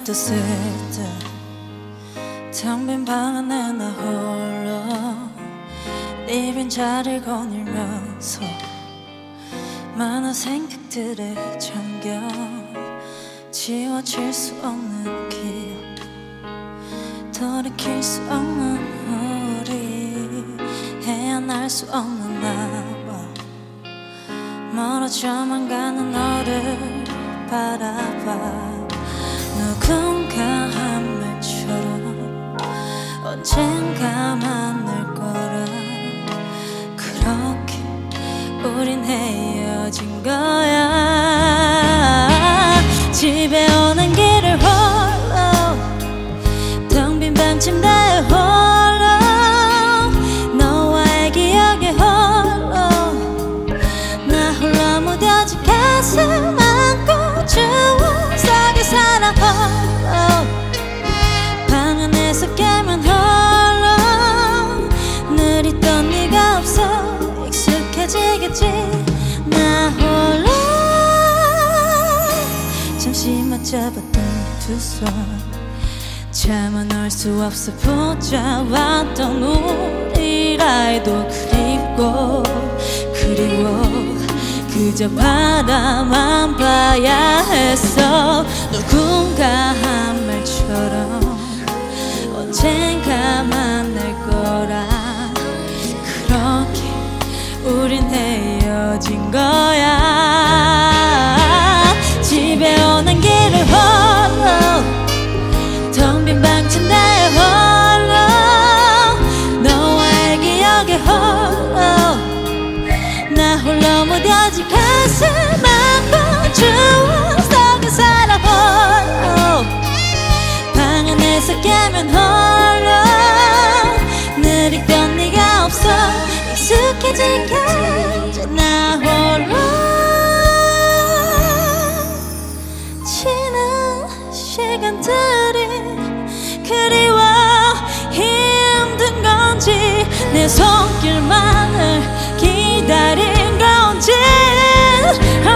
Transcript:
또 쓸데 텅 빈 방 안에 나 홀로 네 빈자리를 거닐면서 많은 생각들에 잠겨 지워질 수 없는 기억 돌이킬 수 없는 우리 헤어날 수 없는 나와 멀어져만 가는 너를 바라봐 누군가 한 말처럼 언젠가 만날 거라 그렇게 우린 헤어진 거야 집에 오는 길을 홀로 텅 빈 방 침대에 홀로 너와의 기억에 홀로 나 홀로 무뎌진 가슴 안고 추억속에 살아 홀로 방 안에서 깨면 홀로 늘 있던 네가 없어 익숙해지겠지 나 홀로 잠시 맞잡았던 두 손 차마 놓을 수 없어 붙잡았던 우리라 해도 그리워 그저 바라만 봐야 했어 누군가 한 말처럼 언젠가 만날 거라 그렇게 우린 헤어진 거야 집에 오는 길을 홀로 텅 빈 방 침대에 홀로 너와의 기억에 홀로 나 홀로 무뎌진 가슴 안고 추억 속에 살아 홀로 방 안에서 깨면 홀로 늘 있던 네가 없어 익숙해지게 나 홀로 지난 시간들이 그리워 힘든 건지 내 손길만을 기다린 건지